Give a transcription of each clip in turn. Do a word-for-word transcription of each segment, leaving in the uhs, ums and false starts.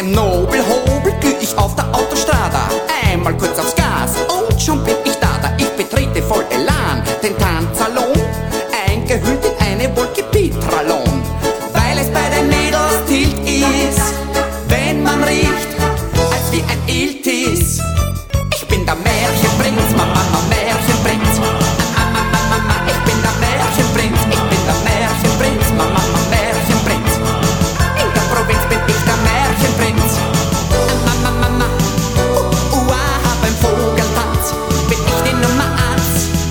dem Nobelhobel geh ich auf der Autostrada. Einmal kurz aufs Gas und schon bin ich da, da ich betrete voll Elan den Tanzsalon, eingehüllt in eine Wolke Petralon. Weil es bei den Mädels tilt ist, wenn man riecht, als wie ein Iltis. Ich bin der Märchenprinz, Mama, Mama, Märchenprinz. Ich bin der Märchenprinz, ich bin der Märchenprinz, Mama, Mama, Märchenprinz. In der Provinz bin ich der Märchenprinz. Mama, Mama, uh, uh, ah, beim Vogeltanz bin ich die Nummer eins.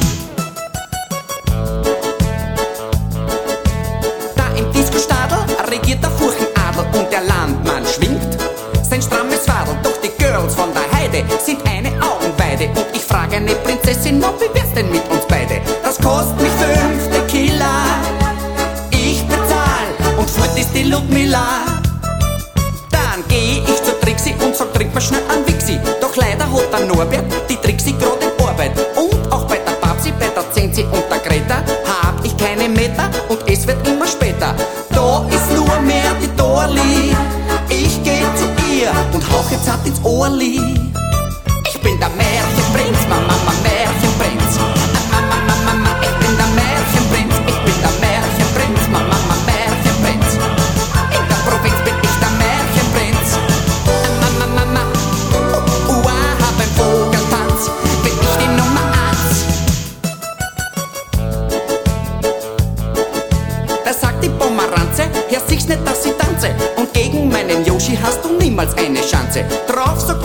Da im Disco-Stadel regiert der Furchenadel und der Landmann schwingt sein strammes Fadel. Doch die Girls von der Heide sind eine Augenweide und ich frage eine Prinzessin, no, wie wär's denn mit uns beide? Das kostet mich fünf Tequila, ich bezahl und fort ist die Ludmilla. Dann geh ich zur Trixi und sag, trink mir schnell an Wixi. Doch leider hat der Norbert die Trixi grad in Arbeit. Und auch bei der Babsi, bei der Zenzi und der Greta hab ich keine Meter und es wird immer später. Da ist nur mehr die Dorli, ich geh zu ihr und hauch jetzt hart ins Ohrli. Ich bin der Märchenprinz, Mama, Mama, Märchenprinz. Mama, Mama, Mama, ich bin der Märchenprinz, ich bin der Märchenprinz, Mama, Mama, Märchenprinz. In der Provinz bin ich der Märchenprinz. Mama, Mama, uh, uh, ah, beim Vogeltanz bin ich die Nummer eins. Da sagt die Pomeranze, ja siehst nicht, dass ich tanze. Und gegen meinen Yoshi hast du niemals eine Chance. Drauf so